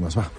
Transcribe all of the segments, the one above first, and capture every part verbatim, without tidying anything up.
seguimos, va.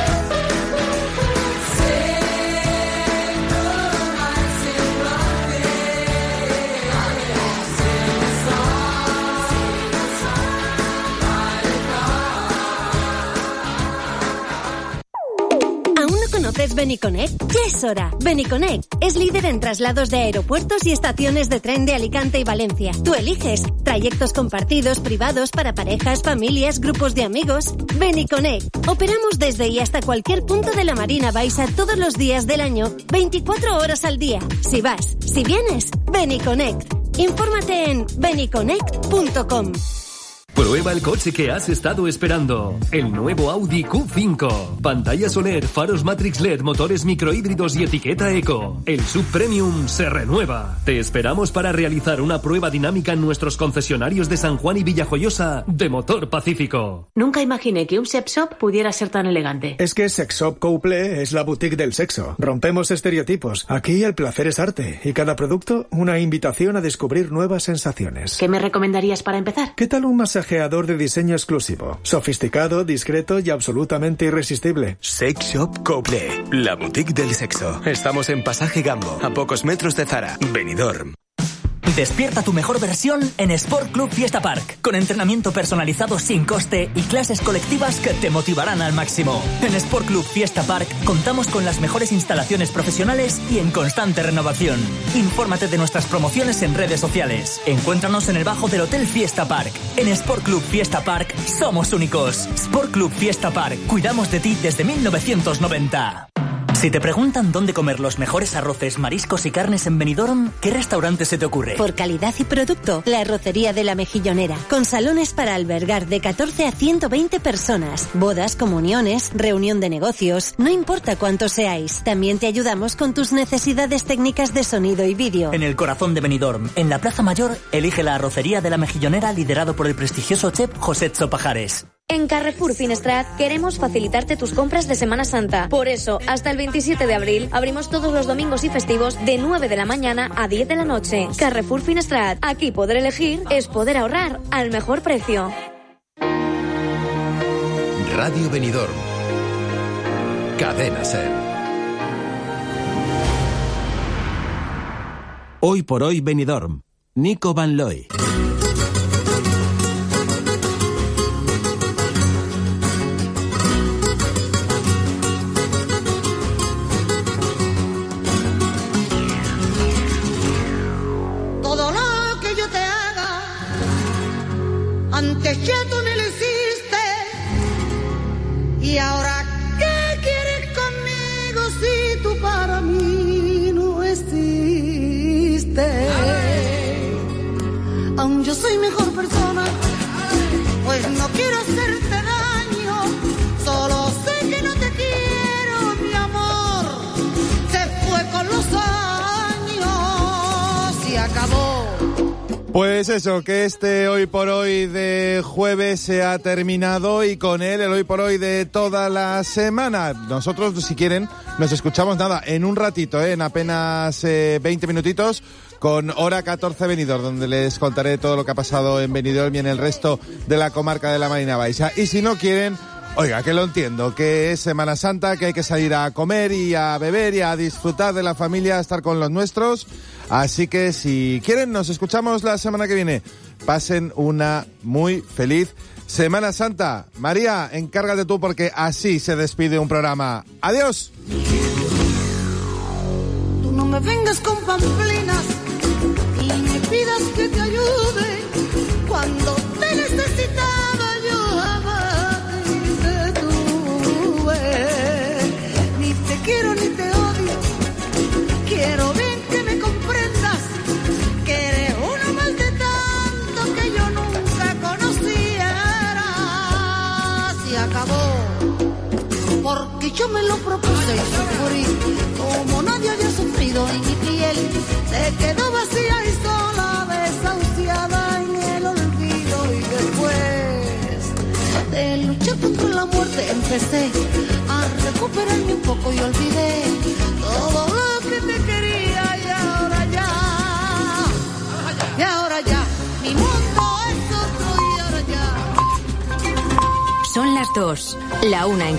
¿Conoces Beniconnect? Ya es hora. Beniconnect es líder en traslados de aeropuertos y estaciones de tren de Alicante y Valencia. Tú eliges trayectos compartidos, privados, para parejas, familias, grupos de amigos. Beniconnect. Operamos desde y hasta cualquier punto de la Marina Baixa todos los días del año, veinticuatro horas al día. Si vas, si vienes, Beniconnect. Infórmate en beniconnect punto com. Prueba el coche que has estado esperando. El nuevo Audi Q cinco. Pantalla Soler, faros Matrix L E D, motores microhíbridos y etiqueta Eco. El Sub Premium se renueva. Te esperamos para realizar una prueba dinámica en nuestros concesionarios de San Juan y Villajoyosa de Motor Pacífico. Nunca imaginé que un sex shop pudiera ser tan elegante. Es que Sex Shop Couple es la boutique del sexo. Rompemos estereotipos. Aquí el placer es arte y cada producto una invitación a descubrir nuevas sensaciones. ¿Qué me recomendarías para empezar? ¿Qué tal un masaje de diseño exclusivo, sofisticado, discreto y absolutamente irresistible? Sex Shop Couple, la boutique del sexo. Estamos en Pasaje Gambo, a pocos metros de Zara, Benidorm. Despierta tu mejor versión en Sport Club Fiesta Park, con entrenamiento personalizado sin coste y clases colectivas que te motivarán al máximo. En Sport Club Fiesta Park contamos con las mejores instalaciones profesionales y en constante renovación. Infórmate de nuestras promociones en redes sociales. Encuéntranos en el bajo del Hotel Fiesta Park. En Sport Club Fiesta Park somos únicos. Sport Club Fiesta Park, cuidamos de ti desde mil novecientos noventa. Si te preguntan dónde comer los mejores arroces, mariscos y carnes en Benidorm, ¿qué restaurante se te ocurre? Por calidad y producto, la Arrocería de la Mejillonera, con salones para albergar de catorce a ciento veinte personas, bodas, comuniones, reunión de negocios, no importa cuántos seáis. También te ayudamos con tus necesidades técnicas de sonido y vídeo. En el corazón de Benidorm, en la Plaza Mayor, elige la Arrocería de la Mejillonera, liderado por el prestigioso chef José Pajares. En Carrefour Finestrat queremos facilitarte tus compras de Semana Santa. Por eso, hasta el veintisiete de abril, abrimos todos los domingos y festivos de nueve de la mañana a diez de la noche. Carrefour Finestrat. Aquí poder elegir es poder ahorrar al mejor precio. Radio Benidorm. Cadena SER. Hoy por hoy Benidorm. Nico Van Looy. Antes ya tú ni lo hiciste. Y ahora, ¿qué quieres conmigo si tú para mí no existes? Aún yo soy mejor persona, pues no quiero hacerte daño. Solo sé que no te quiero, mi amor. Se fue con los años y acabó. Pues eso, que este Hoy por Hoy de jueves se ha terminado y con él el Hoy por Hoy de toda la semana. Nosotros, si quieren, nos escuchamos nada, en un ratito, ¿eh? en apenas eh, veinte minutitos, con Hora catorce Benidorm, donde les contaré todo lo que ha pasado en Benidorm y en el resto de la comarca de la Marina Baixa. Y si no quieren, oiga, que lo entiendo, que es Semana Santa, que hay que salir a comer y a beber y a disfrutar de la familia, a estar con los nuestros. Así que si quieren, nos escuchamos la semana que viene. Pasen una muy feliz Semana Santa. María, encárgate tú porque así se despide un programa. ¡Adiós! Tú no me vengas con pamplinas y me pidas que te ayude cuando te necesitaba yo jamás te tuve. Ni te quiero ni te odio, quiero bien que me comprendas que eres uno más de tanto que yo nunca conociera. Se acabó porque yo me lo propuse y sufrí como nadie había sufrido, y mi piel se quedó vacía y sola, desahuciada en el olvido. Y después de luchar contra la muerte empecé a recuperarme un poco y olvidé todo lo que te quería. Y ahora ya, y ahora ya, mi mundo es otro y ahora ya. Son las dos, la una en